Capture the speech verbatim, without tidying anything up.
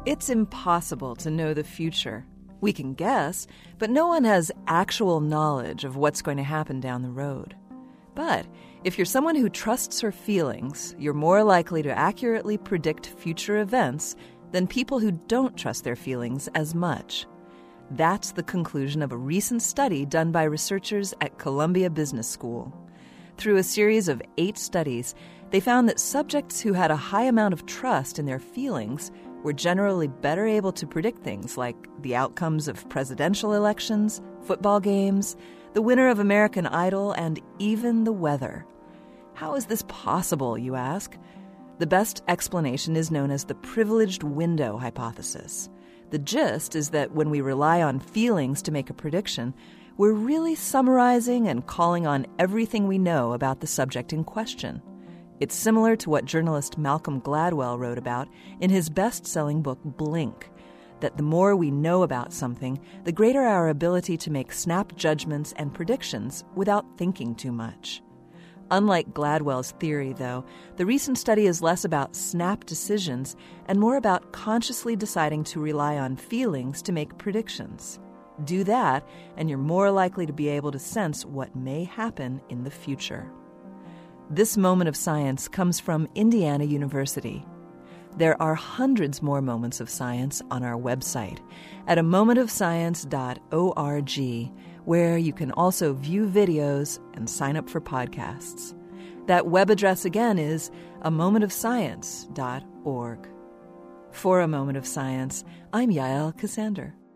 It's impossible to know the future. We can guess, but no one has actual knowledge of what's going to happen down the road. But if you're someone who trusts her feelings, you're more likely to accurately predict future events than people who don't trust their feelings as much. That's the conclusion of a recent study done by researchers at Columbia Business School. Through a series of eight studies, they found that subjects who had a high amount of trust in their feelings were generally better able to predict things like the outcomes of presidential elections, football games, the winner of American Idol, and even the weather. How is this possible, you ask? The best explanation is known as the privileged window hypothesis. The gist is that when we rely on feelings to make a prediction, we're really summarizing and calling on everything we know about the subject in question. It's similar to what journalist Malcolm Gladwell wrote about in his best-selling book Blink, that the more we know about something, the greater our ability to make snap judgments and predictions without thinking too much. Unlike Gladwell's theory, though, the recent study is less about snap decisions and more about consciously deciding to rely on feelings to make predictions. Do that, and you're more likely to be able to sense what may happen in the future. This moment of science comes from Indiana University. There are hundreds more moments of science on our website at a moment of science dot org, where you can also view videos and sign up for podcasts. That web address again is a moment of science dot org. For A Moment of Science, I'm Yael Ksander.